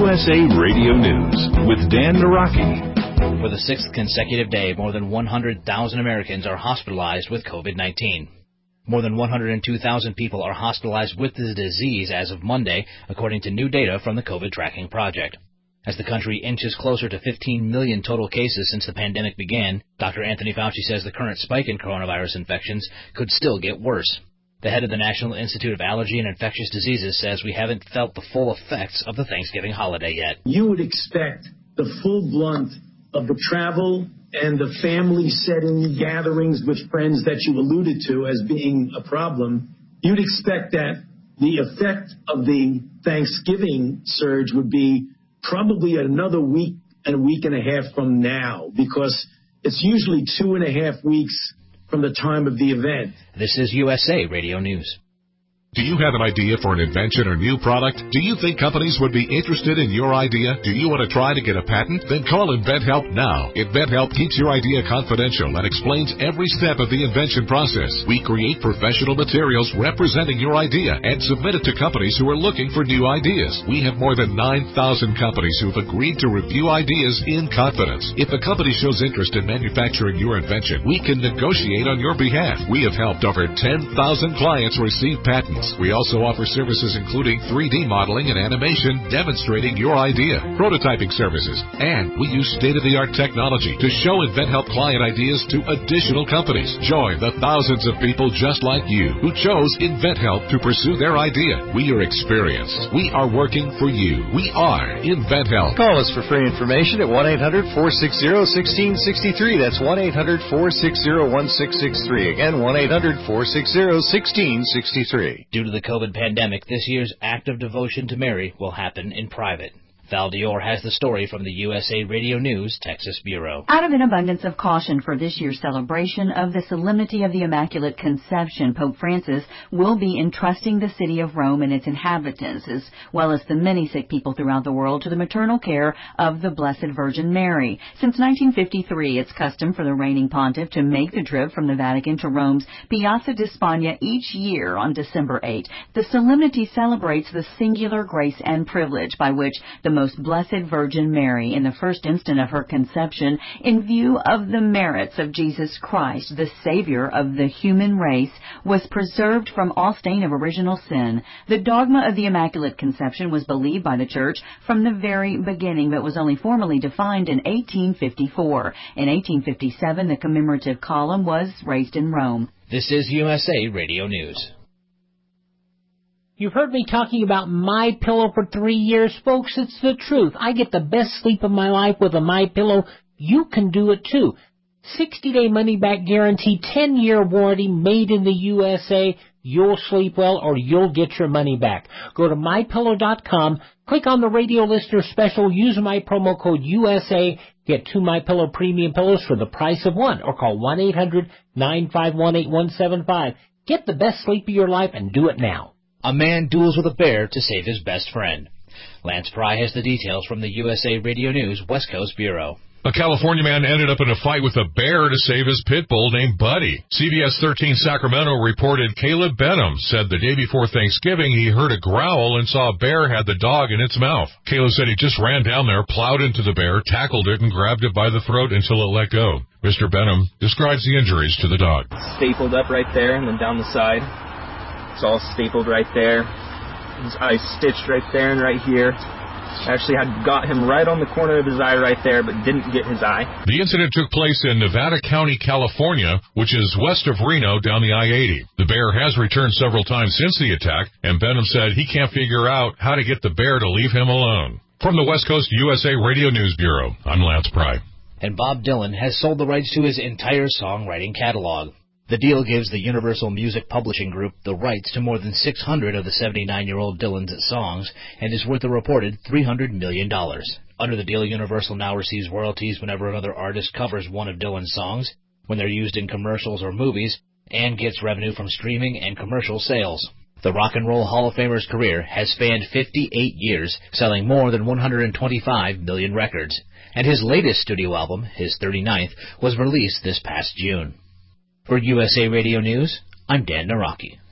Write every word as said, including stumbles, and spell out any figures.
U S A Radio News with Dan Naraki. For the sixth consecutive day, more than one hundred thousand Americans are hospitalized with COVID nineteen. More than one hundred two thousand people are hospitalized with the disease as of Monday, according to new data from the COVID Tracking Project. As the country inches closer to fifteen million total cases since the pandemic began, Doctor Anthony Fauci says the current spike in coronavirus infections could still get worse. The head of the National Institute of Allergy and Infectious Diseases says we haven't felt the full effects of the Thanksgiving holiday yet. You would expect the full blunt of the travel and the family setting gatherings with friends that you alluded to as being a problem. You'd expect that the effect of the Thanksgiving surge would be probably another week and a week and a half from now, because it's usually two and a half weeks from the time of the event. This is U S A Radio News. Do you have an idea for an invention or new product? Do you think companies would be interested in your idea? Do you want to try to get a patent? Then call InventHelp now. InventHelp keeps your idea confidential and explains every step of the invention process. We create professional materials representing your idea and submit it to companies who are looking for new ideas. We have more than nine thousand companies who have agreed to review ideas in confidence. If a company shows interest in manufacturing your invention, we can negotiate on your behalf. We have helped over ten thousand clients receive patents. We also offer services including three D modeling and animation demonstrating your idea, prototyping services, and we use state-of-the-art technology to show InventHelp client ideas to additional companies. Join the thousands of people just like you who chose InventHelp to pursue their idea. We are experienced. We are working for you. We are InventHelp. Call us for free information at one eight hundred four six zero one six six three. That's one eight hundred four six zero one six six three. Again, one eight hundred four six zero one six six three. Due to the COVID pandemic, this year's act of devotion to Mary will happen in private. Val Dior has the story from the U S A Radio News Texas Bureau. Out of an abundance of caution for this year's celebration of the Solemnity of the Immaculate Conception, Pope Francis will be entrusting the city of Rome and its inhabitants, as well as the many sick people throughout the world, to the maternal care of the Blessed Virgin Mary. Since nineteen fifty-three, it's custom for the reigning pontiff to make the trip from the Vatican to Rome's Piazza di Spagna each year on December eighth. The solemnity celebrates the singular grace and privilege by which the Most Blessed Virgin Mary, in the first instant of her conception, in view of the merits of Jesus Christ, the Savior of the human race, was preserved from all stain of original sin. The dogma of the Immaculate Conception was believed by the Church from the very beginning, but was only formally defined in eighteen fifty-four. In eighteen fifty-seven, the commemorative column was raised in Rome. This is U S A Radio News. You've heard me talking about MyPillow for three years, folks. It's the truth. I get the best sleep of my life with a MyPillow. You can do it too. sixty-day money-back guarantee, ten-year warranty, made in the U S A. You'll sleep well or you'll get your money back. Go to my pillow dot com, click on the radio listener special, use my promo code U S A, get two MyPillow premium pillows for the price of one, or call one eight hundred nine five one eight one seven five. Get the best sleep of your life and do it now. A man duels with a bear to save his best friend. Lance Pry has the details from the U S A Radio News West Coast Bureau. A California man ended up in a fight with a bear to save his pit bull named Buddy. C B S thirteen Sacramento reported Caleb Benham said the day before Thanksgiving he heard a growl and saw a bear had the dog in its mouth. Caleb said he just ran down there, plowed into the bear, tackled it, and grabbed it by the throat until it let go. Mister Benham describes the injuries to the dog. Stapled up right there and then down the side. It's all stapled right there. His eye stitched right there and right here. Actually had got him right on the corner of his eye right there, but didn't get his eye. The incident took place in Nevada County, California, which is west of Reno down the I eighty. The bear has returned several times since the attack, and Benham said he can't figure out how to get the bear to leave him alone. From the West Coast U S A Radio News Bureau, I'm Lance Pry. And Bob Dylan has sold the rights to his entire songwriting catalog. The deal gives the Universal Music Publishing Group the rights to more than six hundred of the seventy-nine-year-old Dylan's songs and is worth a reported three hundred million dollars. Under the deal, Universal now receives royalties whenever another artist covers one of Dylan's songs, when they're used in commercials or movies, and gets revenue from streaming and commercial sales. The Rock and Roll Hall of Famer's career has spanned fifty-eight years, selling more than one hundred twenty-five million records, and his latest studio album, his thirty-ninth, was released this past June. For U S A Radio News, I'm Dan Naraki.